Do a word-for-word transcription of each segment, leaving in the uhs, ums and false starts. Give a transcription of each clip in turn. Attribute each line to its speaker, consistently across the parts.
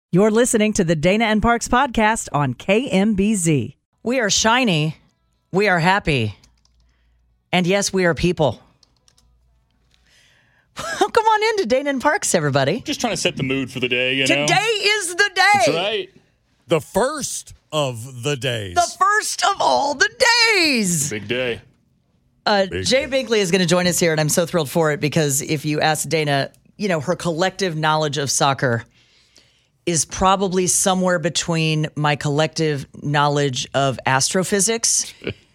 Speaker 1: You're listening to the Dana and Parks podcast on K M B Z. We are shiny. We are happy. And yes, we are people. Come on into Dana and Parks, everybody.
Speaker 2: Just trying to set the mood for the day, you know?
Speaker 1: Today is the day.
Speaker 2: That's right.
Speaker 3: The first of the days.
Speaker 1: The first of all the days.
Speaker 2: Big day.
Speaker 1: Uh,
Speaker 3: Big
Speaker 1: Jay
Speaker 3: day.
Speaker 1: Binkley is going to join us here, and I'm so thrilled for it because if you ask Dana, you know, her collective knowledge of soccer is probably somewhere between my collective knowledge of astrophysics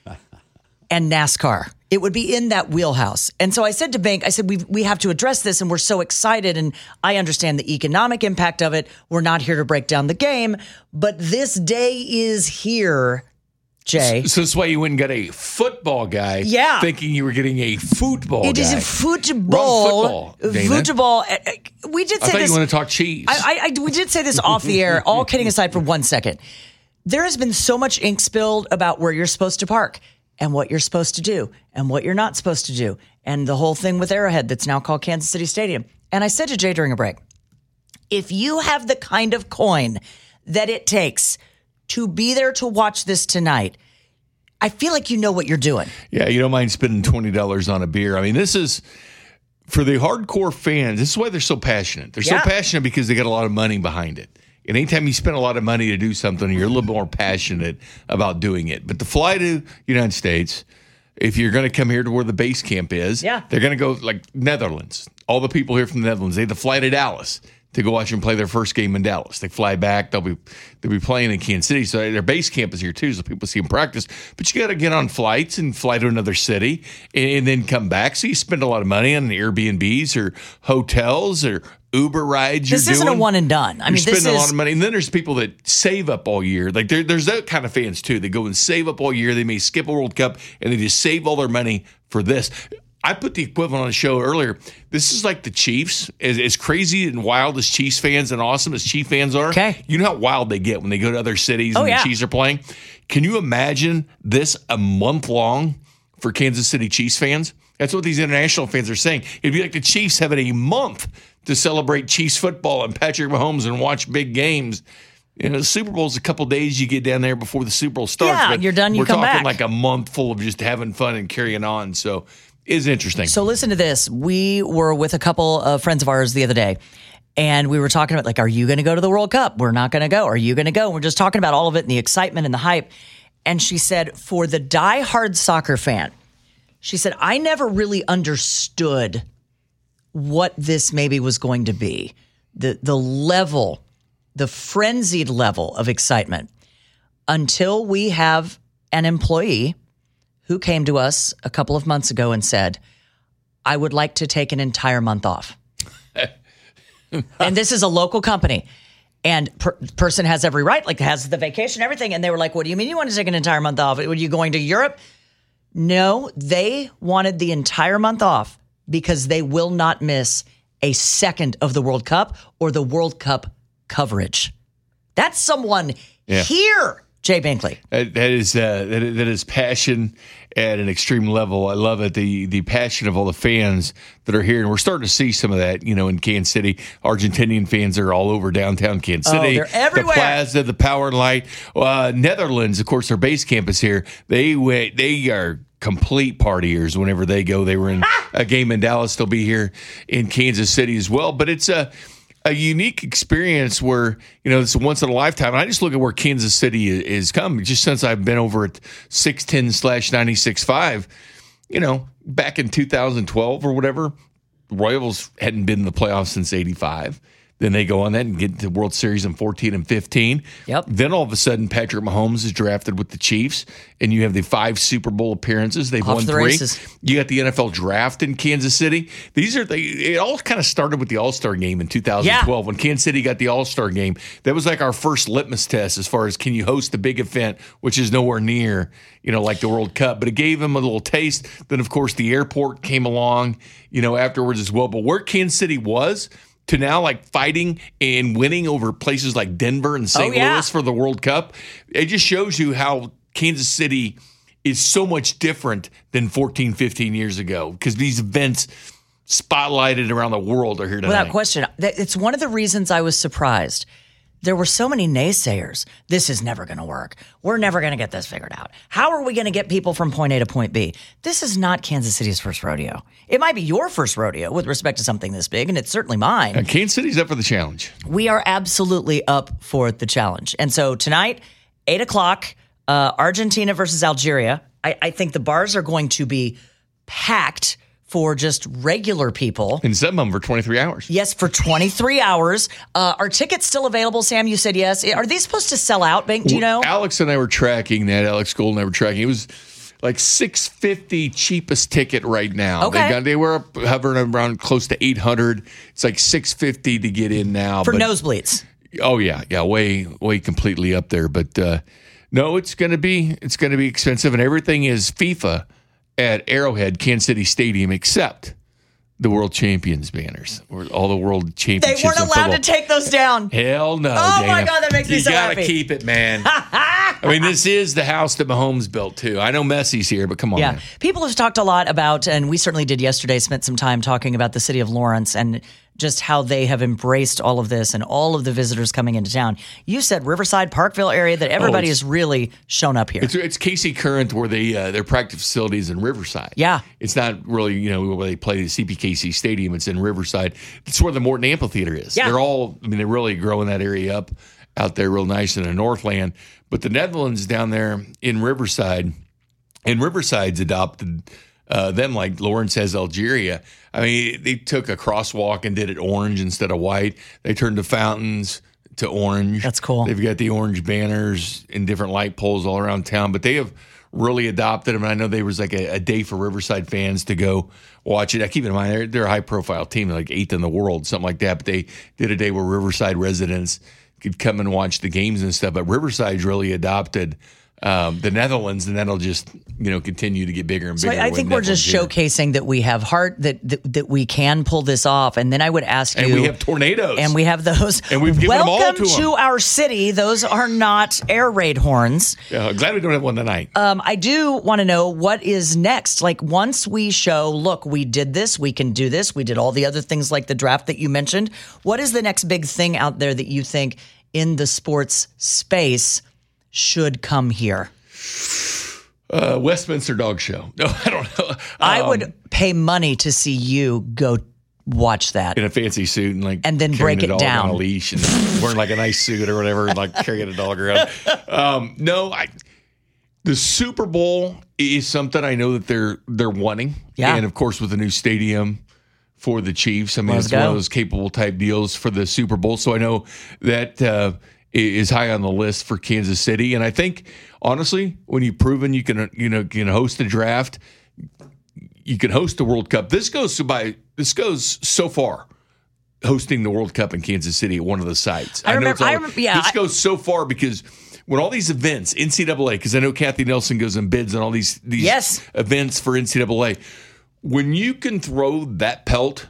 Speaker 1: and NASCAR. It would be in that wheelhouse. And so I said to Bank, I said, we we have to address this, and we're so excited, and I understand the economic impact of it. We're not here to break down the game, but this day is here, Jay.
Speaker 4: So that's why you went and got a football guy,
Speaker 1: Yeah.
Speaker 4: thinking you were getting a football
Speaker 1: It
Speaker 4: guy.
Speaker 1: is a football.
Speaker 4: Wrong football, Dana.
Speaker 1: Football. Uh, uh, We did
Speaker 4: I
Speaker 1: say
Speaker 4: thought
Speaker 1: this.
Speaker 4: you want to talk cheese.
Speaker 1: I, I, I, we did say this off the air, all kidding aside for one second. There has been so much ink spilled about where you're supposed to park and what you're supposed to do and what you're not supposed to do and the whole thing with Arrowhead that's now called Kansas City Stadium. And I said to Jay during a break, if you have the kind of coin that it takes to be there to watch this tonight, I feel like you know what you're doing.
Speaker 4: yeah, you don't mind spending twenty dollars on a beer. I mean, this is, for the hardcore fans, this is why they're so passionate. They're
Speaker 1: Yeah.
Speaker 4: so passionate because they got a lot of money behind it. And anytime you spend a lot of money to do something, you're a little more passionate about doing it. But to fly to the United States, if you're going to come here to where the base camp is,
Speaker 1: Yeah.
Speaker 4: they're going to go like Netherlands. All the people here from the Netherlands, they have to fly to Dallas to go watch them play their first game in Dallas. They fly back. They'll be they'll be playing in Kansas City. So their base camp is here too, so people see them practice. But you got to get on flights and fly to another city and, and then come back. So you spend a lot of money on Airbnbs or hotels or Uber rides.
Speaker 1: This
Speaker 4: you're
Speaker 1: isn't
Speaker 4: doing.
Speaker 1: a one and done. I
Speaker 4: You're
Speaker 1: mean, this
Speaker 4: spending a lot
Speaker 1: is
Speaker 4: of money. And then there's people that save up all year. Like there, there's that kind of fans too. They go and save up all year. They may skip a World Cup and they just save all their money for this. I put the equivalent on the show earlier. This is like the Chiefs. As, as crazy and wild as Chiefs fans and awesome as Chiefs fans are,
Speaker 1: Okay.
Speaker 4: you know how wild they get when they go to other cities
Speaker 1: Oh,
Speaker 4: and
Speaker 1: yeah.
Speaker 4: the Chiefs are playing? Can you imagine this a month long for Kansas City Chiefs fans? That's what these international fans are saying. It'd be like the Chiefs having a month to celebrate Chiefs football and Patrick Mahomes and watch big games. You know, the Super Bowl's a couple days you get down there before the Super Bowl starts.
Speaker 1: Yeah,
Speaker 4: but
Speaker 1: you're done, you
Speaker 4: we're
Speaker 1: come
Speaker 4: talking
Speaker 1: back.
Speaker 4: like a month full of just having fun and carrying on. So it's interesting.
Speaker 1: So listen to this. We were with a couple of friends of ours the other day, and we were talking about, like, are you going to go to the World Cup? We're not going to go. Are you going to go? We're just talking about all of it and the excitement and the hype. And she said, for the diehard soccer fan, she said, I never really understood what this maybe was going to be. The, the level, the frenzied level of excitement until we have an employee who came to us a couple of months ago and said, I would like to take an entire month off. And this is a local company. And per- person has every right, like has the vacation, everything. And they were like, what do you mean you want to take an entire month off? Were you going to Europe? No, they wanted the entire month off because they will not miss a second of the World Cup or the World Cup coverage. That's someone
Speaker 4: Yeah.
Speaker 1: here, Jay Binkley.
Speaker 4: That, that is uh, that, is- that is passion at an extreme level. I love it. The the passion of all the fans that are here, and we're starting to see some of that. You know, in Kansas City, Argentinian fans are all over downtown Kansas
Speaker 1: Oh,
Speaker 4: City.
Speaker 1: they're everywhere.
Speaker 4: The Plaza, the Power and Light. Uh, Netherlands, of course, their base camp is here. They went. They are complete partiers whenever they go. They were in a game in Dallas. They'll be here in Kansas City as well. But it's a a unique experience where, you know, it's a once in a lifetime. And I just look at where Kansas City is come just since I've been over at six ten slash ninety-six point five, you know, back in two thousand twelve or whatever, Royals hadn't been in the playoffs since eighty-five. Then they go on that and get to the World Series in fourteen and fifteen.
Speaker 1: Yep.
Speaker 4: Then all of a sudden, Patrick Mahomes is drafted with the Chiefs, and you have the five Super Bowl appearances. They've
Speaker 1: Off
Speaker 4: won
Speaker 1: the
Speaker 4: three.
Speaker 1: races.
Speaker 4: You got the N F L draft in Kansas City. These are the. It all kind of started with the All-Star game in two thousand twelve
Speaker 1: Yeah.
Speaker 4: when Kansas City got the All-Star game. That was like our first litmus test as far as can you host a big event, which is nowhere near, you know, like the World Cup. But it gave them a little taste. Then, of course, the airport came along, you know, afterwards as well. But where Kansas City was to now like fighting and winning over places like Denver and Saint
Speaker 1: Oh, yeah.
Speaker 4: Louis for the World Cup, it just shows you how Kansas City is so much different than fourteen, fifteen years ago because these events spotlighted around the world are here tonight.
Speaker 1: Without question. That- It's one of the reasons I was surprised there were so many naysayers. This is never going to work. We're never going to get this figured out. How are we going to get people from point A to point B? This is not Kansas City's first rodeo. It might be your first rodeo with respect to something this big, and it's certainly mine.
Speaker 4: And Kansas City's up for the challenge.
Speaker 1: We are absolutely up for the challenge. And so tonight, eight o'clock, uh, Argentina versus Algeria. I, I think the bars are going to be packed for just regular people.
Speaker 4: And some of them for twenty-three hours.
Speaker 1: Yes, for twenty-three hours. Uh, are tickets still available, Sam? You said yes. Are these supposed to sell out, Bank? Do you know?
Speaker 4: Alex and I were tracking that. Alex Gold and I were tracking. It was like six fifty cheapest ticket right now.
Speaker 1: Okay.
Speaker 4: They, got, they were up, hovering around close to eight hundred. It's like six fifty to get in now.
Speaker 1: For
Speaker 4: but,
Speaker 1: nosebleeds.
Speaker 4: Oh, yeah. Yeah, way, way completely up there. But uh, no, it's going to be it's going to be expensive. And everything is FIFA at Arrowhead, Kansas City Stadium, except the World Champions banners, or all the World Championships.
Speaker 1: They weren't allowed to take those down.
Speaker 4: Hell no.
Speaker 1: Oh,
Speaker 4: Dana.
Speaker 1: my God, that makes me
Speaker 4: you
Speaker 1: so
Speaker 4: gotta
Speaker 1: happy.
Speaker 4: keep it, man. I mean, this is the house that Mahomes built, too. I know Messi's here, but come on,
Speaker 1: Yeah.
Speaker 4: man.
Speaker 1: People have talked a lot about, and we certainly did yesterday, spent some time talking about the city of Lawrence and just how they have embraced all of this and all of the visitors coming into town. You said Riverside, Parkville area, that everybody
Speaker 4: Oh,
Speaker 1: has really shown up here.
Speaker 4: It's, it's Casey Current where they uh, their practice facilities in Riverside.
Speaker 1: Yeah.
Speaker 4: It's not really, you know, where they play the C P K C Stadium. It's in Riverside. It's where the Morton Amphitheater is.
Speaker 1: Yeah.
Speaker 4: They're all, I mean, they're really growing that area up out there real nice in the Northland. But the Netherlands down there in Riverside, and Riverside's adopted uh, them like Lawrence has Algeria. I mean, they took a crosswalk and did it orange instead of white. They turned the fountains to orange.
Speaker 1: That's cool.
Speaker 4: They've got the orange banners and different light poles all around town, but they have really adopted them. And I know there was like a, a day for Riverside fans to go watch it. I keep in mind, they're, they're a high-profile team, like eighth in the world, something like that. But they did a day where Riverside residents could come and watch the games and stuff. But Riverside's really adopted um, the Netherlands, and that'll just, you know, continue to get bigger and
Speaker 1: So
Speaker 4: bigger.
Speaker 1: I, I
Speaker 4: when
Speaker 1: think we're just
Speaker 4: Netherlands here.
Speaker 1: showcasing that we have heart, that, that that we can pull this off. And then I would ask you,
Speaker 4: And we have tornadoes.
Speaker 1: and we have those.
Speaker 4: And we've given them all
Speaker 1: Welcome
Speaker 4: to 'em.
Speaker 1: our city. Those are not air raid horns.
Speaker 4: Yeah, I'm glad we don't have one tonight.
Speaker 1: Um, I do want to know what is next. Like once we show, look, we did this, we can do this, we did all the other things like the draft that you mentioned. What is the next big thing out there that you think in the sports space should come here?
Speaker 4: Uh, Westminster Dog Show. No, I don't know. Um,
Speaker 1: I would pay money to see you go watch that.
Speaker 4: in a fancy suit and like
Speaker 1: And then
Speaker 4: carrying
Speaker 1: break
Speaker 4: a
Speaker 1: it
Speaker 4: dog
Speaker 1: down.
Speaker 4: on a leash and wearing like a nice suit or whatever, and like carrying a dog around. Um, no, I. The Super Bowl is something I know that they're they're wanting,
Speaker 1: Yeah.
Speaker 4: and of course with the new stadium for the Chiefs, I mean
Speaker 1: Let's
Speaker 4: it's one
Speaker 1: go.
Speaker 4: of those capable type deals for the Super Bowl. So I know that uh, is high on the list for Kansas City, and I think honestly, when you've proven you can you know can host a draft, you can host the World Cup. This goes to by this goes so far. Hosting the World Cup in Kansas City at one of the sites.
Speaker 1: I
Speaker 4: know
Speaker 1: remember-
Speaker 4: it's all-
Speaker 1: I remember- yeah,
Speaker 4: This
Speaker 1: I-
Speaker 4: goes so far because when all these events, N C double A, because I know Kathy Nelson goes and bids on all these these
Speaker 1: Yes.
Speaker 4: events for N C double A. When you can throw that pelt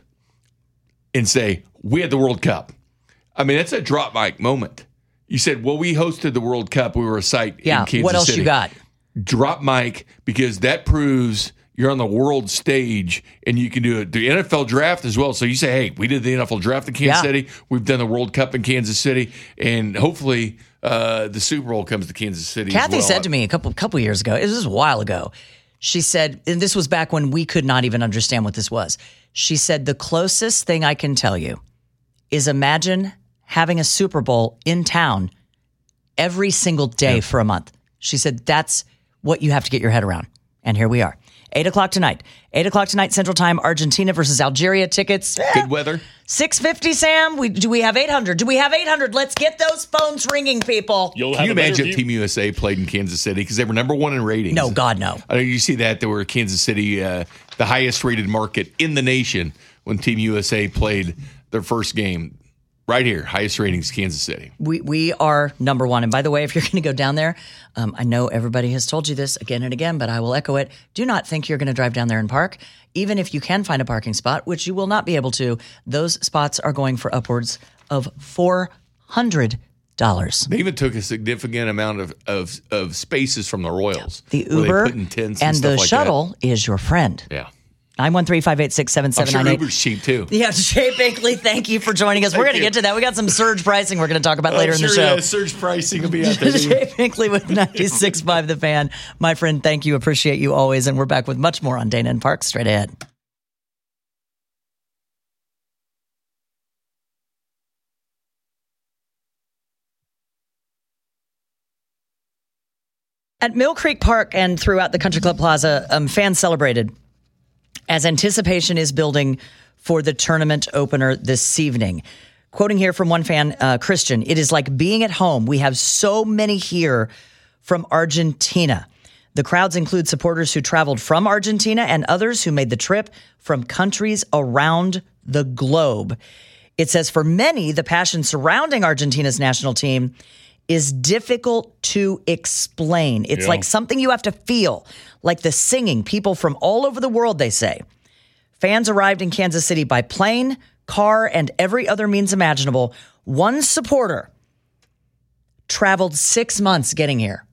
Speaker 4: and say, we had the World Cup, I mean, that's a drop mic moment. You said, well, we hosted the World Cup. We were a site
Speaker 1: Yeah.
Speaker 4: in Kansas
Speaker 1: What else
Speaker 4: City.
Speaker 1: you got?
Speaker 4: Drop mic, because that proves you're on the world stage and you can do it. The N F L draft as well. So you say, hey, we did the N F L draft in Kansas
Speaker 1: Yeah.
Speaker 4: City. We've done the World Cup in Kansas City. And hopefully uh, the Super Bowl comes to Kansas City
Speaker 1: Kathy
Speaker 4: as well.
Speaker 1: said to me a couple couple years ago, it was a while ago, she said, and this was back when we could not even understand what this was. She said, the closest thing I can tell you is imagine having a Super Bowl in town every single day for a month. She said, that's what you have to get your head around. And here we are. Eight o'clock tonight. Eight o'clock tonight, Central Time, Argentina versus Algeria. Tickets.
Speaker 4: Good weather.
Speaker 1: six fifty, Sam. We, do we have eight hundred? Do we have eight hundred? Let's get those phones ringing, people.
Speaker 2: You'll
Speaker 4: Can
Speaker 2: have
Speaker 4: you
Speaker 2: a better
Speaker 4: imagine
Speaker 2: view.
Speaker 4: if Team U S A played in Kansas City? Because they were number one in ratings.
Speaker 1: No, God, no.
Speaker 4: I know you see that. They were Kansas City, uh, the highest rated market in the nation when Team U S A played their first game. Right here, highest ratings, Kansas City.
Speaker 1: We we are number one. And by the way, if you're going to go down there, um, I know everybody has told you this again and again, but I will echo it. Do not think you're going to drive down there and park. Even if you can find a parking spot, which you will not be able to, those spots are going for upwards of four hundred dollars.
Speaker 4: They even took a significant amount of, of, of spaces from the Royals.
Speaker 1: The
Speaker 4: where they
Speaker 1: Uber
Speaker 4: put in tents
Speaker 1: and
Speaker 4: and stuff
Speaker 1: the
Speaker 4: like
Speaker 1: shuttle is your friend.
Speaker 4: That. Yeah.
Speaker 1: nine one three, five eight six, seven
Speaker 4: I'm
Speaker 1: seven
Speaker 4: sure
Speaker 1: nine eight.
Speaker 4: Uber's cheap too.
Speaker 1: Yeah, Jay Binkley, thank you for joining us. We're going to
Speaker 4: you.
Speaker 1: get to that. We got some surge pricing we're going to talk about later
Speaker 4: I'm
Speaker 1: in the
Speaker 4: sure,
Speaker 1: show.
Speaker 4: Yeah, surge pricing will be out there.
Speaker 1: Jay Binkley with ninety-six point five The Fan. My friend, thank you. Appreciate you always. And we're back with much more on Dana and Park straight ahead. At Mill Creek Park and throughout the Country Club Plaza, um, fans celebrated as anticipation is building for the tournament opener this evening. Quoting here from one fan, uh, Christian, it is like being at home. We have so many here from Argentina. The crowds include supporters who traveled from Argentina and others who made the trip from countries around the globe. It says for many, the passion surrounding Argentina's national team is difficult to explain. It's
Speaker 2: Yeah.
Speaker 1: like something you have to feel, like the singing. People from all over the world, they say. Fans arrived in Kansas City by plane, car, and every other means imaginable. One supporter traveled six months getting here.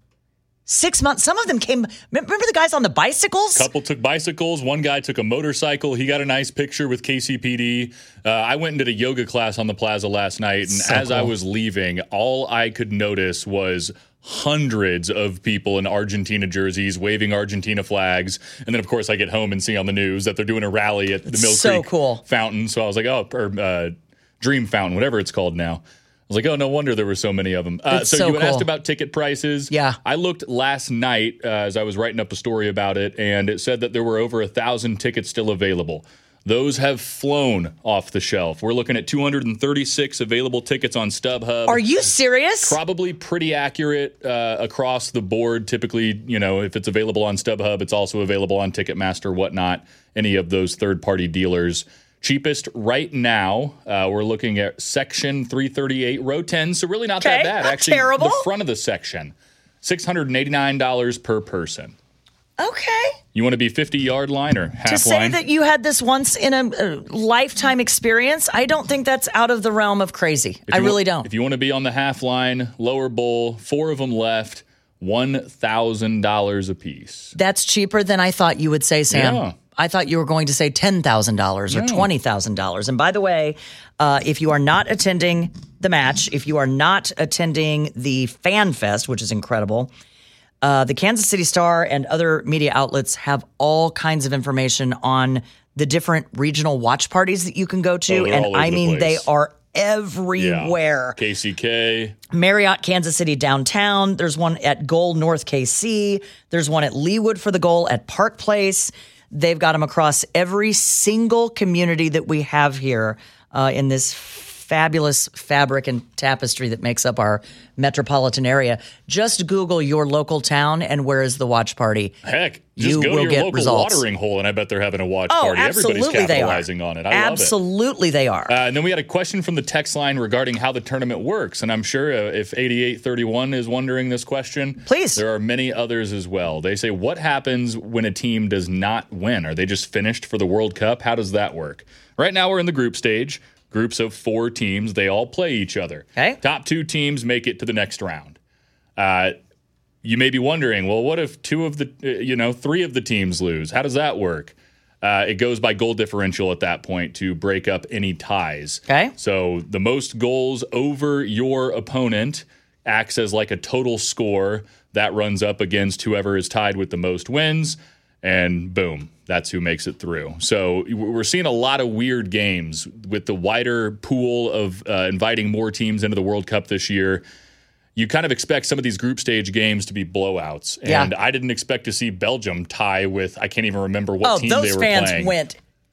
Speaker 1: Six months. Some of them came. Remember the guys on the bicycles?
Speaker 2: Couple took bicycles. One guy took a motorcycle. He got a nice picture with K C P D. Uh, I went and did a yoga class on the plaza last night, and
Speaker 1: So
Speaker 2: as I
Speaker 1: cool.
Speaker 2: was leaving, all I could notice was hundreds of people in Argentina jerseys waving Argentina flags. And then, of course, I get home and see on the news that they're doing a rally at the Mill
Speaker 1: so
Speaker 2: Creek
Speaker 1: cool.
Speaker 2: Fountain. So I was like, oh, or uh, Dream Fountain, whatever it's called now. I was like, oh, no wonder there were so many of them. Uh,
Speaker 1: It's
Speaker 2: so,
Speaker 1: so
Speaker 2: you had
Speaker 1: cool.
Speaker 2: asked about ticket prices.
Speaker 1: Yeah.
Speaker 2: I looked last night uh, as I was writing up a story about it, and it said that there were over a thousand tickets still available. Those have flown off the shelf. We're looking at two hundred thirty-six available tickets on StubHub.
Speaker 1: Are you serious?
Speaker 2: Probably pretty accurate uh, across the board. Typically, you know, if it's available on StubHub, it's also available on Ticketmaster, whatnot, any of those third-party dealers. Cheapest right now, uh, we're looking at section three thirty-eight, row ten, so really not
Speaker 1: Okay,
Speaker 2: that bad.
Speaker 1: not
Speaker 2: Actually,
Speaker 1: terrible.
Speaker 2: the front of the section, six hundred eighty-nine dollars per person.
Speaker 1: Okay.
Speaker 2: You want to be fifty-yard line or half
Speaker 1: To say
Speaker 2: line?
Speaker 1: that you had this once in a, a lifetime experience, I don't think that's out of the realm of crazy.
Speaker 2: If
Speaker 1: I
Speaker 2: you
Speaker 1: really
Speaker 2: want,
Speaker 1: don't.
Speaker 2: If you want to be on the half line, lower bowl, four of them left, one thousand dollars a piece.
Speaker 1: That's cheaper than I thought you would say, Sam.
Speaker 2: Yeah.
Speaker 1: I thought you were going to say ten thousand dollars or
Speaker 2: No.
Speaker 1: twenty thousand dollars. And by the way, uh, if you are not attending the match, if you are not attending the Fan Fest, which is incredible, uh, the Kansas City Star and other media outlets have all kinds of information on the different regional watch parties that you can go to.
Speaker 2: Oh, they're
Speaker 1: and
Speaker 2: all over
Speaker 1: I
Speaker 2: the
Speaker 1: mean, they
Speaker 2: place.
Speaker 1: are
Speaker 2: Yeah.
Speaker 1: everywhere.
Speaker 2: K C K.
Speaker 1: Marriott Kansas City downtown. There's one at Goal North K C. There's one at Leawood for the Goal at Park Place. They've got them across every single community that we have here uh, in this fabulous fabric and tapestry that makes up our metropolitan area. Just Google your local town and where is the watch party.
Speaker 2: Heck, just
Speaker 1: You
Speaker 2: go
Speaker 1: will
Speaker 2: to your
Speaker 1: get
Speaker 2: local
Speaker 1: results.
Speaker 2: watering hole, and I bet they're having a watch
Speaker 1: Oh,
Speaker 2: party.
Speaker 1: absolutely
Speaker 2: Everybody's
Speaker 1: they are.
Speaker 2: capitalizing on it. I love it.
Speaker 1: Absolutely they are.
Speaker 2: Uh, and then we had a question from the text line regarding how the tournament works. And I'm sure uh, if eighty-eight thirty-one is wondering this question,
Speaker 1: Please.
Speaker 2: there are many others as well. They say, what happens when a team does not win? Are they just finished for the World Cup? How does that work? Right now we're in the group stage. Groups of four teams. They all play each other.
Speaker 1: Okay.
Speaker 2: Top two teams make it to the next round. Uh, you may be wondering, well, what if two of the, uh, you know, three of the teams lose? How does that work? Uh, it goes by goal differential at that point to break up any ties.
Speaker 1: Okay.
Speaker 2: So the most goals over your opponent acts as like a total score that runs up against whoever is tied with the most wins. And boom, that's who makes it through. So we're seeing a lot of weird games with the wider pool of uh, inviting more teams into the World Cup this year. You kind of expect some of these group stage games to be blowouts.
Speaker 1: Yeah.
Speaker 2: And I didn't expect to see Belgium tie with, I can't even remember what
Speaker 1: oh,
Speaker 2: team
Speaker 1: those
Speaker 2: they were
Speaker 1: fans
Speaker 2: playing.
Speaker 1: went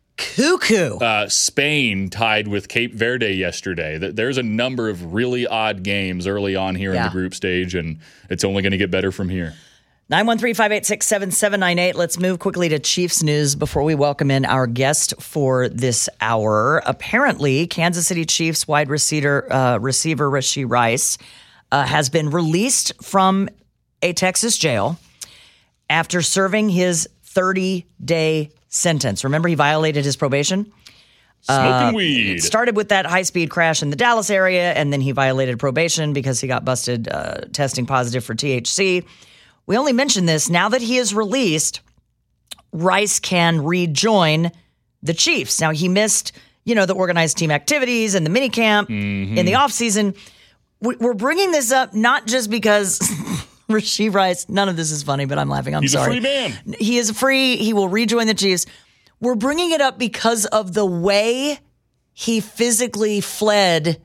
Speaker 1: cuckoo.
Speaker 2: Uh, Spain tied with Cape Verde yesterday. Th- There's a number of really odd games early on here in
Speaker 1: Yeah.
Speaker 2: the group stage, and it's only going to get better from here.
Speaker 1: nine one three, five eight six, seven seven nine eight. Let's move quickly to Chiefs news before we welcome in our guest for this hour. Apparently, Kansas City Chiefs wide receiver, uh, receiver Rashee Rice uh, has been released from a Texas jail after serving his thirty-day sentence. Remember, he violated his probation?
Speaker 2: Smoking weed.
Speaker 1: It started with that high-speed crash in the Dallas area, and then he violated probation because he got busted uh, testing positive for T H C. We only mention this now that he is released. Rice can rejoin the Chiefs. Now, he missed, you know, the organized team activities and the mini camp
Speaker 2: Mm-hmm.
Speaker 1: in the offseason. We're bringing this up not just because Rashee Rice, none of this is funny, but I'm laughing. I'm
Speaker 2: He's
Speaker 1: sorry.
Speaker 2: a free man.
Speaker 1: He is free. He will rejoin the Chiefs. We're bringing it up because of the way he physically fled.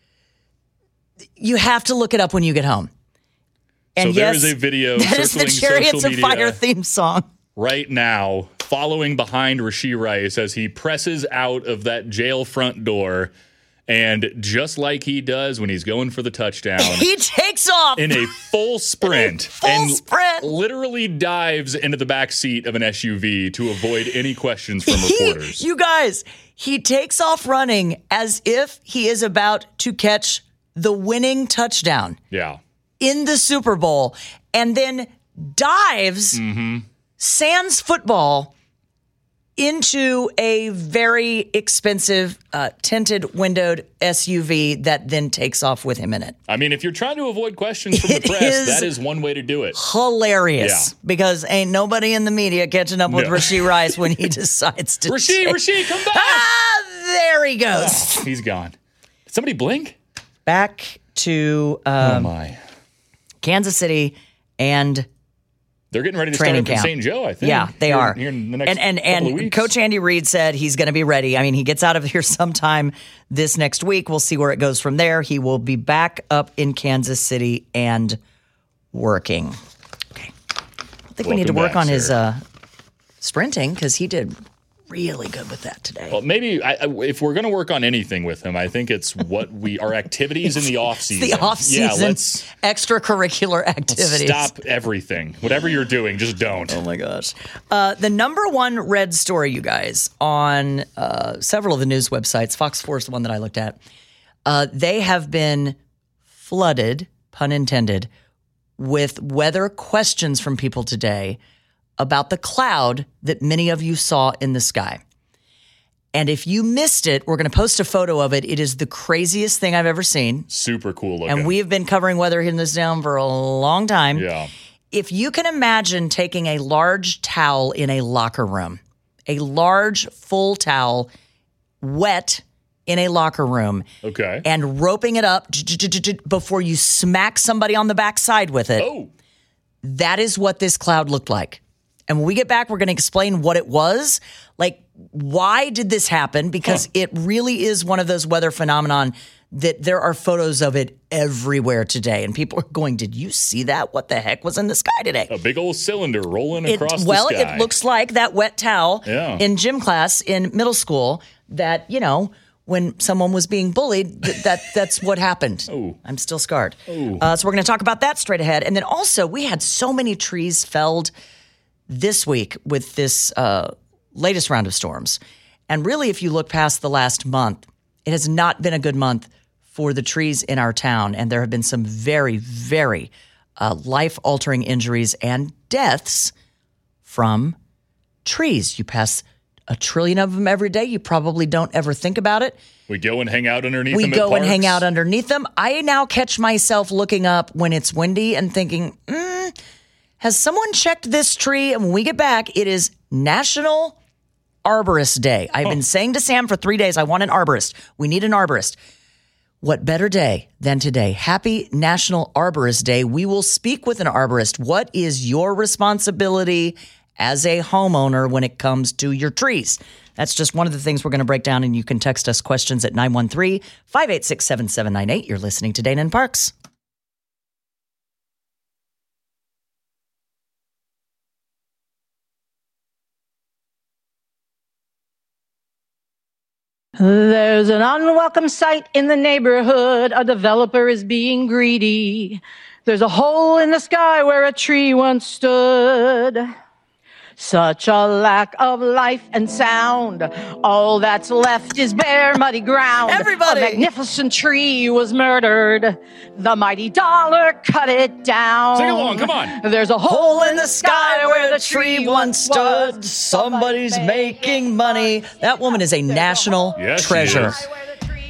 Speaker 1: You have to look it up when you get home. And
Speaker 2: so there
Speaker 1: yes,
Speaker 2: is a video
Speaker 1: that is the
Speaker 2: circling
Speaker 1: Chariots
Speaker 2: social
Speaker 1: of
Speaker 2: media
Speaker 1: Fire theme song.
Speaker 2: right now, following behind Rashee Rice as he presses out of that jail front door. And just like he does when he's going for the touchdown,
Speaker 1: He takes off
Speaker 2: in a full sprint
Speaker 1: full
Speaker 2: and
Speaker 1: sprint.
Speaker 2: literally dives into the back seat of an S U V to avoid any questions from
Speaker 1: He-
Speaker 2: reporters.
Speaker 1: you guys, he takes off running as if he is about to catch the winning touchdown
Speaker 2: yeah.
Speaker 1: in the Super Bowl and then dives
Speaker 2: Mm-hmm.
Speaker 1: sans football into a very expensive uh, tinted windowed S U V that then takes off with him in it.
Speaker 2: I mean, if you're trying to avoid questions from
Speaker 1: It
Speaker 2: the press,
Speaker 1: is-
Speaker 2: that is one way to do it.
Speaker 1: Hilarious.
Speaker 2: Yeah.
Speaker 1: Because ain't nobody in the media catching up with
Speaker 2: No.
Speaker 1: Rashee Rice when he decides to
Speaker 2: Rashee,
Speaker 1: take-
Speaker 2: Rashee, come back!
Speaker 1: Ah, there he goes.
Speaker 2: He's gone. Did somebody blink?
Speaker 1: Back to
Speaker 2: oh,
Speaker 1: um,
Speaker 2: my.
Speaker 1: Kansas City and
Speaker 2: They're getting ready to
Speaker 1: training
Speaker 2: start up
Speaker 1: camp.
Speaker 2: in Saint Joe, I think.
Speaker 1: yeah, they
Speaker 2: here,
Speaker 1: are.
Speaker 2: Here in the next
Speaker 1: and and,
Speaker 2: couple of
Speaker 1: and
Speaker 2: weeks.
Speaker 1: Coach Andy Reid said he's going to be ready. I mean, he gets out of here sometime this next week. We'll see where it goes from there. He will be back up in Kansas City and working. Okay. I think we need to
Speaker 2: Welcome
Speaker 1: work
Speaker 2: back,
Speaker 1: on his
Speaker 2: sir.
Speaker 1: uh, sprinting because he did really good with that today.
Speaker 2: Well, maybe I, I- if we're going to work on anything with him, I think it's what we our activities in the off season.
Speaker 1: the off
Speaker 2: Yeah,
Speaker 1: season
Speaker 2: let's
Speaker 1: extracurricular activities.
Speaker 2: stop everything. Whatever you're doing, just don't.
Speaker 1: Oh my gosh. Uh, the number one read story, you guys, on uh, several of the news websites, Fox four is the one that I looked at, uh, they have been flooded, pun intended, with weather questions from people today about the cloud that many of you saw in the sky. And if you missed it, we're going to post a photo of it. It is the craziest thing I've ever seen.
Speaker 2: Super cool looking.
Speaker 1: And we have been covering weather in this down for a long time.
Speaker 2: yeah.
Speaker 1: If you can imagine taking a large towel in a locker room, a large full towel, wet in a locker room,
Speaker 2: Okay.
Speaker 1: and roping it up before you smack somebody on the backside with it,
Speaker 2: oh,
Speaker 1: that is what this cloud looked like. And when we get back, we're going to explain what it was. Like, why did this happen? Because
Speaker 2: Huh.
Speaker 1: it really is one of those weather phenomenon that there are photos of it everywhere today. And people are going, did you see that? What the heck was in the sky today?
Speaker 2: a big old cylinder rolling
Speaker 1: It,
Speaker 2: across
Speaker 1: well,
Speaker 2: the sky.
Speaker 1: it looks like that wet towel
Speaker 2: Yeah.
Speaker 1: in gym class in middle school that, you know, when someone was being bullied, th- that that's what happened.
Speaker 2: Ooh.
Speaker 1: I'm still scarred. Uh, so we're going to talk about that straight ahead. And then also, we had so many trees felled this week with this uh, latest round of storms. And really, if you look past the last month, it has not been a good month for the trees in our town. And there have been some very, very uh, life-altering injuries and deaths from trees. You pass a trillion of them every day. You probably don't ever think about it.
Speaker 2: We go and hang out underneath
Speaker 1: We
Speaker 2: them at
Speaker 1: go and hang
Speaker 2: parks.
Speaker 1: out underneath them. I now catch myself looking up when it's windy and thinking, mm, has someone checked this tree? And when we get back, it is National Arborist Day. I've been saying to Sam for three days, I want an arborist. We need an arborist. What better day than today? Happy National Arborist Day. We will speak with an arborist. What is your responsibility as a homeowner when it comes to your trees? That's just one of the things we're going to break down, and you can text us questions at nine one three, five eight six, seven seven nine eight. You're listening to Dana and Parks.
Speaker 5: There's an unwelcome sight in the neighborhood. A developer is being greedy. There's a hole in the sky where a tree once stood. Such a lack of life and sound. All that's left is bare, muddy ground.
Speaker 1: Everybody!
Speaker 5: A magnificent tree was murdered. The mighty dollar cut it down.
Speaker 2: Sing along, come on.
Speaker 5: There's a hole in the sky where the
Speaker 1: tree once stood. Somebody's making money. That woman is a national
Speaker 2: Yes, she
Speaker 1: treasure.
Speaker 2: is.
Speaker 5: Where the tree once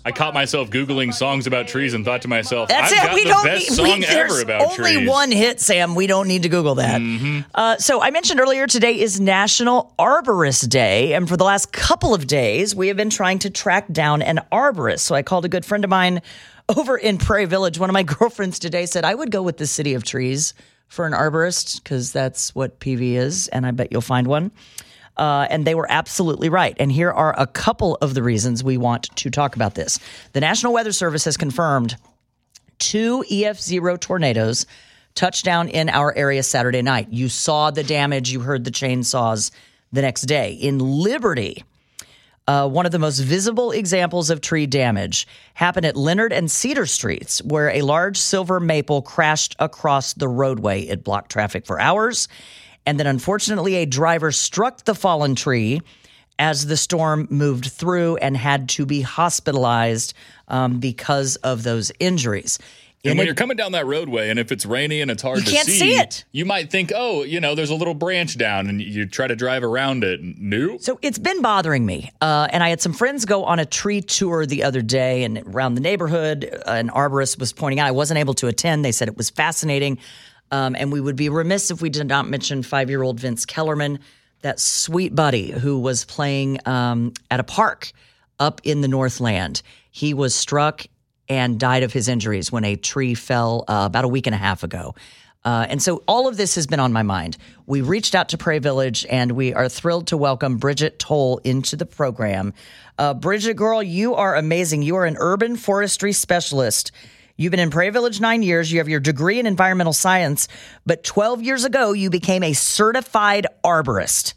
Speaker 2: I caught myself Googling songs about trees and thought to myself,
Speaker 1: That's
Speaker 2: I've
Speaker 1: it.
Speaker 2: got
Speaker 1: We
Speaker 2: the
Speaker 1: don't
Speaker 2: best
Speaker 1: need.
Speaker 2: song
Speaker 1: We,
Speaker 2: ever
Speaker 1: there's
Speaker 2: about
Speaker 1: only
Speaker 2: trees.
Speaker 1: one hit, Sam. We don't need to Google that.
Speaker 2: Mm-hmm.
Speaker 1: Uh, so I mentioned earlier today is National Arborist Day, and for the last couple of days, we have been trying to track down an arborist. So I called a good friend of mine over in Prairie Village. One of my girlfriends today said I would go with the City of Trees for an arborist because that's what P V is, and I bet you'll find one. Uh, and they were absolutely right. And here are a couple of the reasons we want to talk about this. The National Weather Service has confirmed two E F zero tornadoes touched down in our area Saturday night. You saw the damage. You heard the chainsaws the next day. In Liberty, uh, one of the most visible examples of tree damage happened at Leonard and Cedar Streets, where a large silver maple crashed across the roadway. It blocked traffic for hours. And then, unfortunately, a driver struck the fallen tree as the storm moved through and had to be hospitalized um, because of those injuries.
Speaker 2: And
Speaker 1: In
Speaker 2: when
Speaker 1: a-
Speaker 2: you're coming down that roadway and if it's rainy and it's hard
Speaker 1: You
Speaker 2: to
Speaker 1: can't
Speaker 2: see,
Speaker 1: see it.
Speaker 2: you might think, oh, you know, there's a little branch down and you try to drive around it. Nope.
Speaker 1: So it's been bothering me. Uh, and I had some friends go on a tree tour the other day and around the neighborhood. Uh, an arborist was pointing out I wasn't able to attend. They said it was fascinating. Um, and we would be remiss if we did not mention five-year-old Vince Kellerman, that sweet buddy who was playing um, at a park up in the Northland. He was struck and died of his injuries when a tree fell uh, about a week and a half ago. Uh, and so all of this has been on my mind. We reached out to Prairie Village, and we are thrilled to welcome Bridget Toll into the program. Uh, Bridget, girl, you are amazing. You are an urban forestry specialist. You've been in Prairie Village nine years. You have your degree in environmental science, but twelve years ago, you became a certified arborist.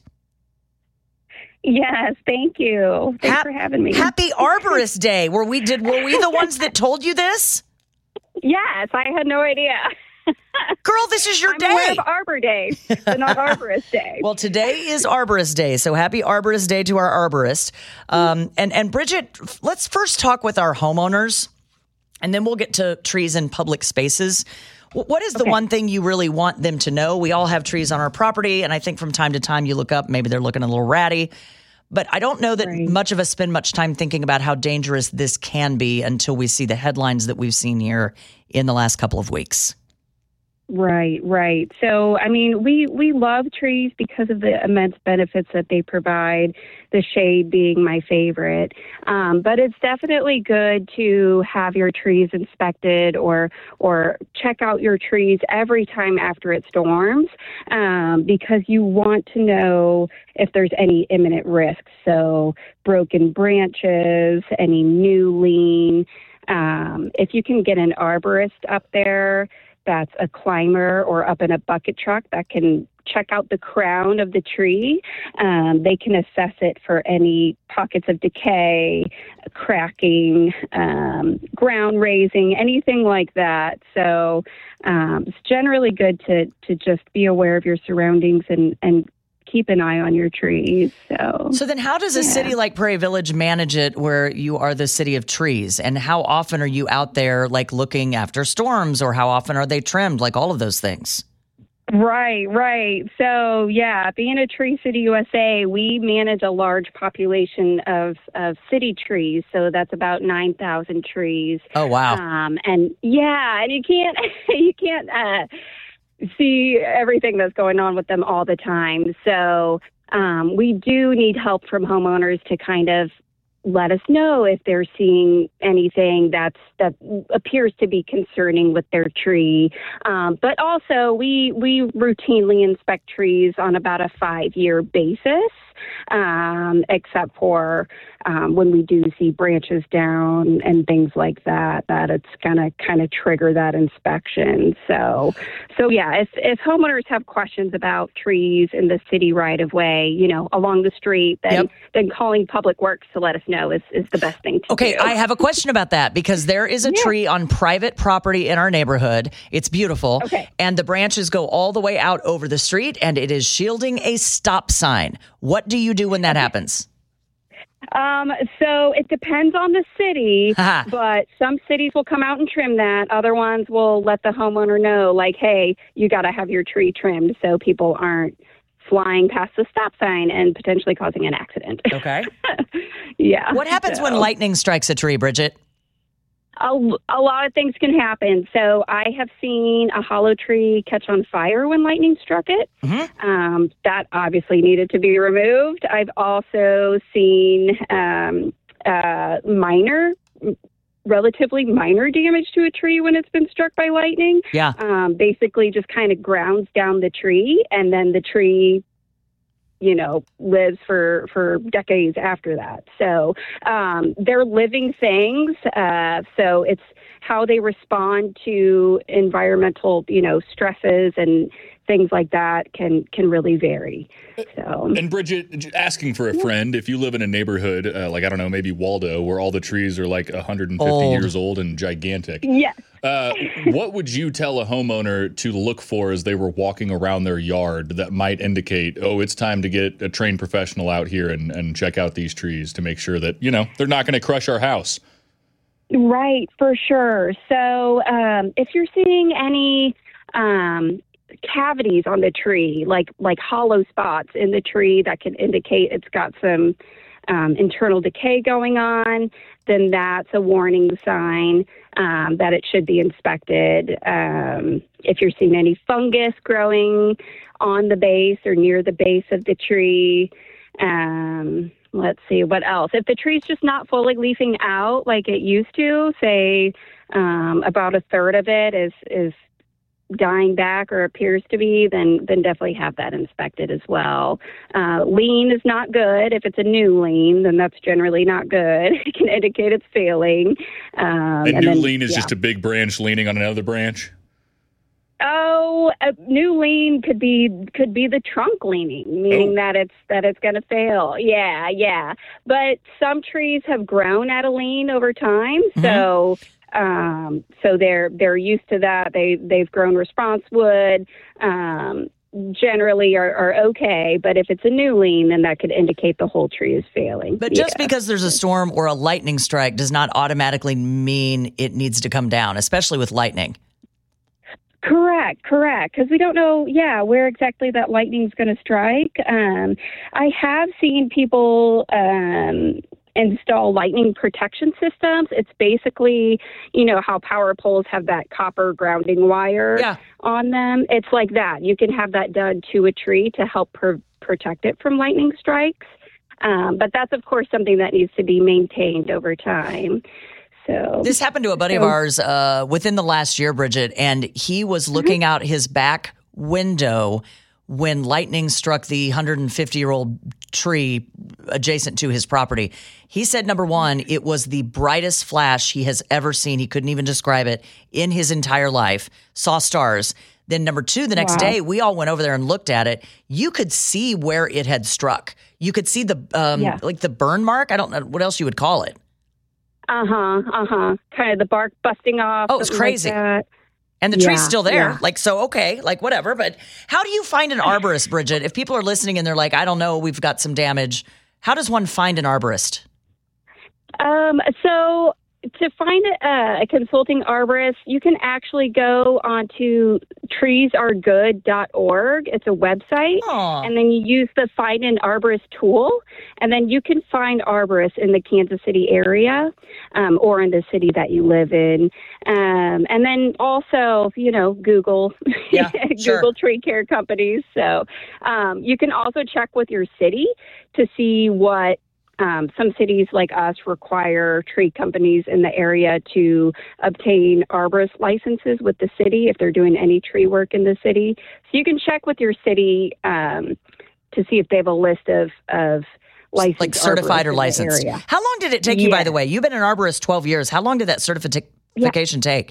Speaker 6: Yes, thank you. Thanks
Speaker 1: Hap-
Speaker 6: for having me.
Speaker 1: Happy Arborist Day. Were we did were we the ones that told you this?
Speaker 6: Yes, I had no idea.
Speaker 1: Girl, this is your
Speaker 6: I'm
Speaker 1: day.
Speaker 6: aware of Arbor Day, but not Arborist Day.
Speaker 1: Well, today is Arborist Day, so happy Arborist Day to our arborist. Um, and and Bridget, let's first talk with our homeowners, and then we'll get to trees in public spaces. What is the
Speaker 6: Okay.
Speaker 1: one thing you really want them to know? We all have trees on our property, and I think from time to time you look up, maybe they're looking a little ratty. But I don't know that
Speaker 6: Right.
Speaker 1: much of us spend much time thinking about how dangerous this can be until we see the headlines that we've seen here in the last couple of weeks.
Speaker 6: Right, right. So, I mean, we, we love trees because of the immense benefits that they provide, the shade being my favorite. Um, but it's definitely good to have your trees inspected or or check out your trees every time after it storms um, because you want to know if there's any imminent risks. So broken branches, any new lean. Um, if you can get an arborist up there, that's a climber or up in a bucket truck that can check out the crown of the tree. Um, they can assess it for any pockets of decay, cracking, um, ground raising, anything like that. So um, it's generally good to, to just be aware of your surroundings and, and keep an eye on your trees. So,
Speaker 1: So then how does a
Speaker 6: Yeah.
Speaker 1: city like Prairie Village manage it where you are the city of trees? And how often are you out there like looking after storms, or how often are they trimmed? Like all of those things.
Speaker 6: Right, right. So, yeah, being a Tree City U S A, we manage a large population of, of city trees. So that's about nine thousand trees.
Speaker 1: Oh, wow.
Speaker 6: Um, and yeah, and you can't, you can't, uh, see everything that's going on with them all the time. So, um, we do need help from homeowners to kind of let us know if they're seeing anything that's that appears to be concerning with their tree. Um, but also, we we routinely inspect trees on about a five-year basis, um, except for um, when we do see branches down and things like that. That it's gonna kind of trigger that inspection. So, so yeah, if if homeowners have questions about trees in the city right of way, you know, along the street, then
Speaker 1: Yep.
Speaker 6: then calling Public Works to let us know is, is the best thing to
Speaker 1: Okay,
Speaker 6: do.
Speaker 1: I have a question about that because there is a
Speaker 6: Yeah.
Speaker 1: tree on private property in our neighborhood. It's beautiful.
Speaker 6: Okay.
Speaker 1: And the branches go all the way out over the street and it is shielding a stop sign. What do you do when that happens?
Speaker 6: Um, so it depends on the city,
Speaker 1: Ha.
Speaker 6: but some cities will come out and trim that. Other ones will let the homeowner know, like, hey, you got to have your tree trimmed so people aren't flying past the stop sign and potentially causing an accident.
Speaker 1: Okay.
Speaker 6: Yeah.
Speaker 1: What happens
Speaker 6: so.
Speaker 1: when lightning strikes a tree, Bridget?
Speaker 6: A, a lot of things can happen. So I have seen a hollow tree catch on fire when lightning struck it.
Speaker 1: Mm-hmm.
Speaker 6: Um, that obviously needed to be removed. I've also seen um, uh, minor, relatively minor damage to a tree when it's been struck by lightning.
Speaker 1: Yeah.
Speaker 6: Um, basically just kind of grounds down the tree, and then the tree you know, lives for, for decades after that. So um, they're living things. Uh, so it's how they respond to environmental, you know, stresses and things like that can can really vary. So,
Speaker 2: and Bridget, asking for a friend, if you live in a neighborhood uh, like, I don't know, maybe Waldo, where all the trees are like one hundred fifty
Speaker 1: old.
Speaker 2: years old and gigantic.
Speaker 6: yes.
Speaker 2: Uh, what would you tell a homeowner to look for as they were walking around their yard that might indicate, oh, it's time to get a trained professional out here and, and check out these trees to make sure that, you know, they're not going to crush our house?
Speaker 6: Right, for sure. So um, if you're seeing any um, cavities on the tree, like like hollow spots in the tree that can indicate it's got some um, internal decay going on, then that's a warning sign um, that it should be inspected. Um, if you're seeing any fungus growing on the base or near the base of the tree, um, let's see, what else? If the tree's just not fully leafing out like it used to, say um, about a third of it is is dying back or appears to be, then then definitely have that inspected as well. Uh, lean is not good. If it's a new lean, then that's generally not good. It can indicate it's failing. Um,
Speaker 2: and,
Speaker 6: and
Speaker 2: new
Speaker 6: then,
Speaker 2: lean is
Speaker 6: yeah.
Speaker 2: just a big branch leaning on another branch?
Speaker 6: Oh, a new lean could be could be the trunk leaning, meaning
Speaker 2: Oh.
Speaker 6: that it's that it's going to fail. Yeah, yeah. But some trees have grown at a lean over time,
Speaker 1: Mm-hmm.
Speaker 6: so um, so they're they're used to that. They they've grown response wood. Um, generally are, are okay, but if it's a new lean, then that could indicate the whole tree is failing.
Speaker 1: But just
Speaker 6: Yeah.
Speaker 1: because there's a storm or a lightning strike does not automatically mean it needs to come down, especially with lightning.
Speaker 6: Correct, correct. Because we don't know, yeah, where exactly that lightning is going to strike. Um, I have seen people um, install lightning protection systems. It's basically, you know, how power poles have that copper grounding wire
Speaker 1: Yeah.
Speaker 6: on them. It's like that. You can have that done to a tree to help pr- protect it from lightning strikes. Um, but that's, of course, something that needs to be maintained over time. So
Speaker 1: This happened to a buddy of
Speaker 6: So-
Speaker 1: ours uh, within the last year, Bridget, and he was looking out his back window when lightning struck the one hundred fifty-year-old tree adjacent to his property. He said, number one, it was the brightest flash he has ever seen. He couldn't even describe it in his entire life. Saw stars. Then number two, the next
Speaker 6: Wow.
Speaker 1: day, we all went over there and looked at it. You could see where it had struck. You could see the um,
Speaker 6: Yeah.
Speaker 1: like the burn mark. I don't know what else you would call it.
Speaker 6: Uh-huh, uh-huh. Kind of the bark busting off.
Speaker 1: Oh, it's
Speaker 6: something like
Speaker 1: crazy.
Speaker 6: that.
Speaker 1: And the tree's
Speaker 6: Yeah,
Speaker 1: still there.
Speaker 6: yeah.
Speaker 1: Like, so, okay, like whatever. But how do you find an arborist, Bridget? If people are listening and they're like, I don't know, we've got some damage. How does one find an arborist?
Speaker 6: Um, so to find a, a consulting arborist, you can actually go onto trees are good dot org. It's a website.
Speaker 1: Aw.
Speaker 6: And then you use the Find an Arborist tool, and then you can find arborists in the Kansas City area um, or in the city that you live in. Um, and then also, you know, Google,
Speaker 1: Yeah, sure.
Speaker 6: Google tree care companies. So um, you can also check with your city to see what Um, some cities like us require tree companies in the area to obtain arborist licenses with the city if they're doing any tree work in the city. So you can check with your city um, to see if they have a list of, of licensed
Speaker 1: Like certified
Speaker 6: arborists
Speaker 1: or
Speaker 6: in the
Speaker 1: licensed.
Speaker 6: area.
Speaker 1: How long did it take you, by
Speaker 6: Yeah.
Speaker 1: the way? You've been an arborist twelve years. How long did that certification take?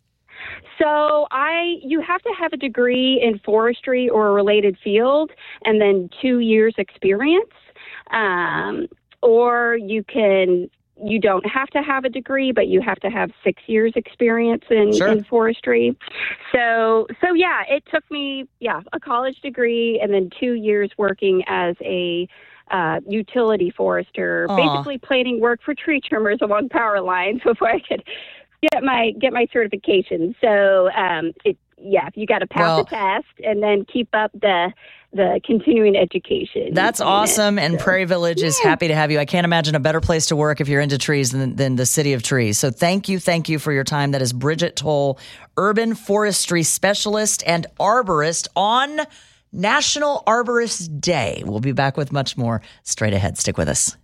Speaker 6: So I, you have to have a degree in forestry or a related field, and then two years experience. Um, or you can, you don't have to have a degree, but you have to have six years experience in,
Speaker 1: Sure.
Speaker 6: in forestry. So, so yeah, it took me, yeah, a college degree and then two years working as a uh, utility forester,
Speaker 1: Aw.
Speaker 6: basically planning work for tree trimmers along power lines before I could get my get my certification. So um, it yeah, you got to pass
Speaker 1: Well-
Speaker 6: the test and then keep up the the continuing education.
Speaker 1: That's awesome. And
Speaker 6: So,
Speaker 1: Prairie Village is
Speaker 6: yeah.
Speaker 1: happy to have you. I can't imagine a better place to work if you're into trees than, than the City of Trees. So thank you. Thank you for your time. That is Bridget Toll, urban forestry specialist and arborist on National Arborist Day. We'll be back with much more straight ahead. Stick with us.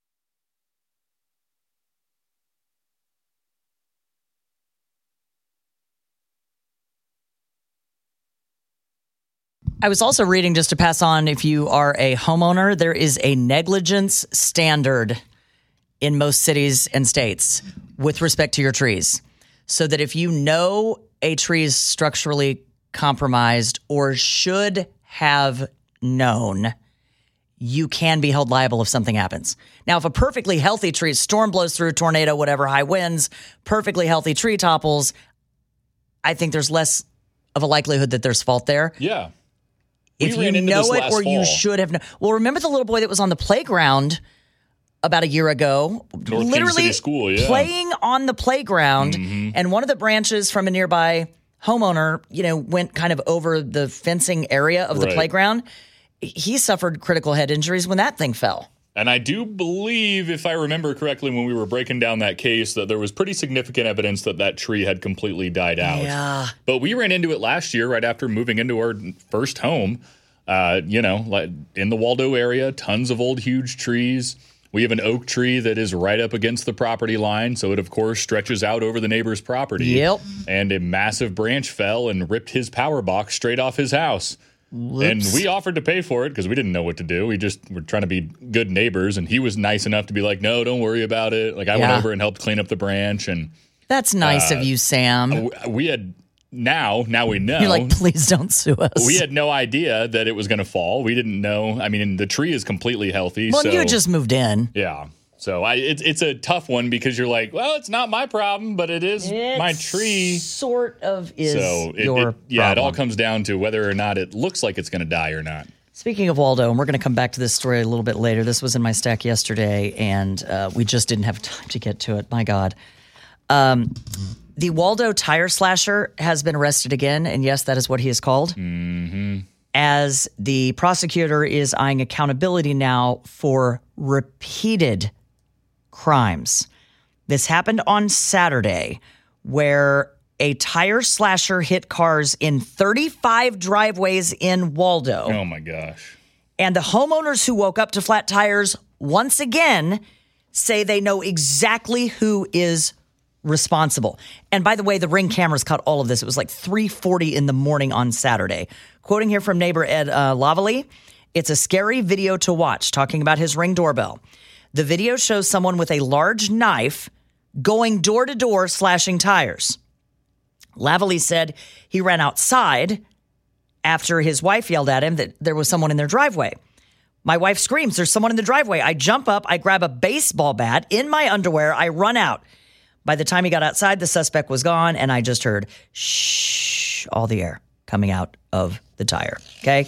Speaker 1: I was also reading, just to pass on, if you are a homeowner, there is a negligence standard in most cities and states with respect to your trees. So that if you know a tree is structurally compromised or should have known, you can be held liable if something happens. Now, if a perfectly healthy tree, storm blows through, tornado, whatever, high winds, perfectly healthy tree topples, I think there's less of a likelihood that there's fault there.
Speaker 2: Yeah.
Speaker 1: If
Speaker 2: We
Speaker 1: you
Speaker 2: ran into
Speaker 1: know
Speaker 2: this
Speaker 1: it
Speaker 2: last
Speaker 1: or you
Speaker 2: fall.
Speaker 1: should have known. Well, remember the little boy that was on the playground about a year ago?
Speaker 2: North King
Speaker 1: literally
Speaker 2: City School, yeah.
Speaker 1: playing on the playground.
Speaker 2: Mm-hmm.
Speaker 1: And one of the branches from a nearby homeowner, you know, went kind of over the fencing area of the
Speaker 2: Right.
Speaker 1: playground. He suffered critical head injuries when that thing fell.
Speaker 2: And I do believe, if I remember correctly, when we were breaking down that case, that there was pretty significant evidence that that tree had completely died out.
Speaker 1: Yeah.
Speaker 2: But we ran into it last year right after moving into our first home. Uh, you know, like in the Waldo area, tons of old huge trees. We have an oak tree that is right up against the property line, so it, of course, stretches out over the neighbor's property.
Speaker 1: Yep.
Speaker 2: And a massive branch fell and ripped his power box straight off his house. And we offered to pay for it because we didn't know what to do. We just were trying to be good neighbors, and he was nice enough to be like, no, don't worry about it. Like, I
Speaker 1: Yeah.
Speaker 2: went over and helped clean up the branch, and
Speaker 1: That's nice of you, Sam.
Speaker 2: w- we had now, now we know.
Speaker 1: You're like, please don't sue us.
Speaker 2: We had no idea that it was going to fall. We didn't know. I mean, the tree is completely healthy.
Speaker 1: well,
Speaker 2: so,
Speaker 1: you just moved in.
Speaker 2: yeah. So I, it's it's a tough one because you're like, well, it's not my problem, but it is my tree.
Speaker 1: Sort of is
Speaker 2: So it,
Speaker 1: your
Speaker 2: it, yeah, it all
Speaker 1: problem.
Speaker 2: comes down to whether or not it looks like it's going to die or not.
Speaker 1: Speaking of Waldo, and we're going to come back to this story a little bit later. This was in my stack yesterday, and uh, we just didn't have time to get to it. My God. Um, the Waldo tire slasher has been arrested again, and yes, that is what he is called.
Speaker 2: Mm-hmm.
Speaker 1: As the prosecutor is eyeing accountability now for repeated crimes. This happened on Saturday, where a tire slasher hit cars in thirty-five driveways in Waldo.
Speaker 2: Oh my gosh.
Speaker 1: And the homeowners who woke up to flat tires once again say they know exactly who is responsible. And by the way, the Ring cameras caught all of this. It was like three forty in the morning on Saturday. Quoting here from neighbor Ed uh, Lavallee, it's a scary video to watch, talking about his Ring doorbell. The video shows someone with a large knife going door to door slashing tires. Lavallee said he ran outside after his wife yelled at him that there was someone in their driveway. My wife screams, there's someone in the driveway. I jump up, I grab a baseball bat in my underwear, I run out. By the time he got outside, the suspect was gone, and I just heard shh, all the air coming out of the tire. Okay?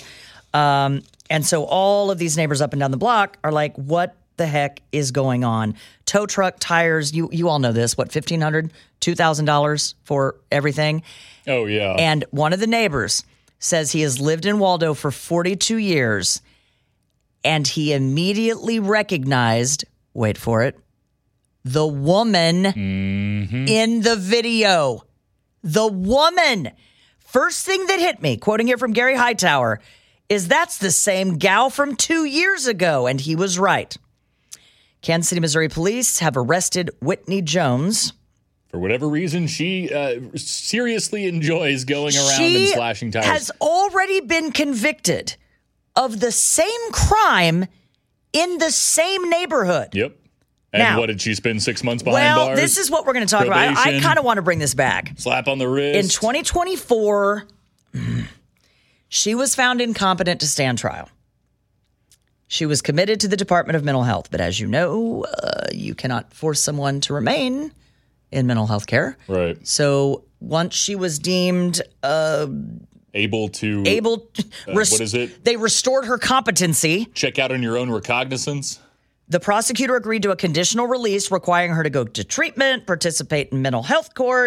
Speaker 1: Um, and so all of these neighbors up and down the block are like, what the heck is going on? Tow truck tires, you you all know this, what, fifteen hundred dollars, two thousand dollars for everything?
Speaker 2: Oh, yeah.
Speaker 1: And one of the neighbors says he has lived in Waldo for forty-two years, and he immediately recognized, wait for it, the woman
Speaker 2: Mm-hmm.
Speaker 1: in the video. The woman. First thing that hit me, quoting here from Gary Hightower, is that's the same gal from two years ago, and he was right. Kansas City, Missouri police have arrested Whitney Jones.
Speaker 2: For whatever reason, she uh, seriously enjoys going around
Speaker 1: She
Speaker 2: and slashing tires.
Speaker 1: has already been convicted of the same crime in the same neighborhood.
Speaker 2: Yep. And
Speaker 1: Now-
Speaker 2: what did she spend six months behind
Speaker 1: Well,
Speaker 2: bars?
Speaker 1: this is what we're going to talk about. I, I
Speaker 2: Probation.
Speaker 1: kind of want to bring this back.
Speaker 2: Slap on the wrist.
Speaker 1: In twenty twenty-four, she was found incompetent to stand trial. She was committed to the Department of Mental Health, but as you know, uh, you cannot force someone to remain in mental health care.
Speaker 2: Right.
Speaker 1: So once she was deemed uh,
Speaker 2: Able to
Speaker 1: able,
Speaker 2: Uh, what is it?
Speaker 1: They restored her competency.
Speaker 2: check out on your own recognizance.
Speaker 1: The prosecutor agreed to a conditional release requiring her to go to treatment, participate in mental health court.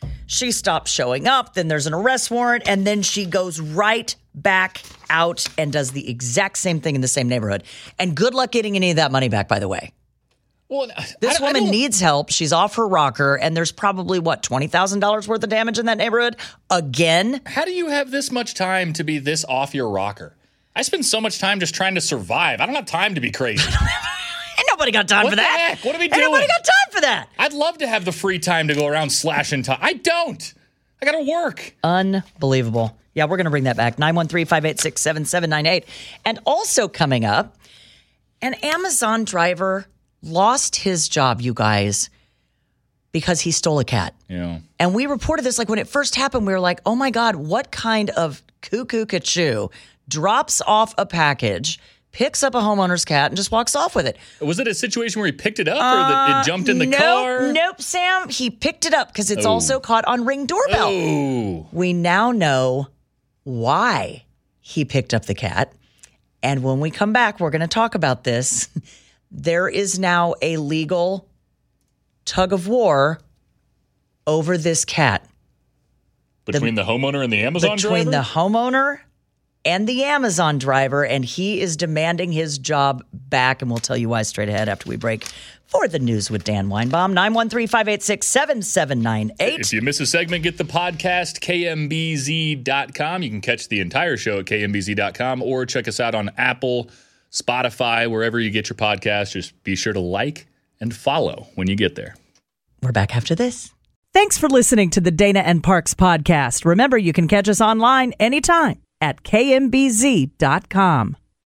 Speaker 1: She stops showing up. Then there's an arrest warrant. And then she goes right back out and does the exact same thing in the same neighborhood. And good luck getting any of that money back, by the way.
Speaker 2: Well,
Speaker 1: this
Speaker 2: I,
Speaker 1: woman
Speaker 2: I
Speaker 1: needs help. She's off her rocker, and there's probably, what, twenty thousand dollars worth of damage in that neighborhood? Again?
Speaker 2: How do you have this much time to be this off your rocker? I spend so much time just trying to survive. I don't have time to be crazy.
Speaker 1: Ain't nobody got time
Speaker 2: What
Speaker 1: for
Speaker 2: the
Speaker 1: that.
Speaker 2: heck? What are we
Speaker 1: Ain't
Speaker 2: doing?
Speaker 1: nobody got time for that.
Speaker 2: I'd love to have the free time to go around slashing time. I don't. I got to work.
Speaker 1: Unbelievable. Yeah, we're going to bring that back. nine one three, five eight six, seven seven nine eight. And also coming up, an Amazon driver lost his job, you guys, because he stole a cat.
Speaker 2: Yeah.
Speaker 1: And we reported this, like when it first happened, we were like, oh my God, what kind of cuckoo cachoo drops off a package, picks up a homeowner's cat, and just walks off with it?
Speaker 2: Was it a situation where he picked it up or that it jumped in the
Speaker 1: nope,
Speaker 2: car?
Speaker 1: Nope, Sam. He picked it up because it's
Speaker 2: Oh.
Speaker 1: also caught on Ring doorbell.
Speaker 2: Oh.
Speaker 1: We now know why he picked up the cat. And when we come back, we're going to talk about this. There is now a legal tug of war over this cat.
Speaker 2: Between the, the homeowner and the Amazon
Speaker 1: between
Speaker 2: driver?
Speaker 1: the homeowner and the Amazon driver, and he is demanding his job back. And we'll tell you why straight ahead after we break for the news with Dan Weinbaum. nine one three, five eight six, seven seven nine eight.
Speaker 2: If you miss a segment, get the podcast, K M B Z dot com. You can catch the entire show at K M B Z dot com or check us out on Apple, Spotify, wherever you get your podcast. Just be sure to like and follow when you get there.
Speaker 1: We're back after this.
Speaker 7: Thanks for listening to the Dana and Parks podcast. Remember, you can catch us online anytime at K M B Z dot com.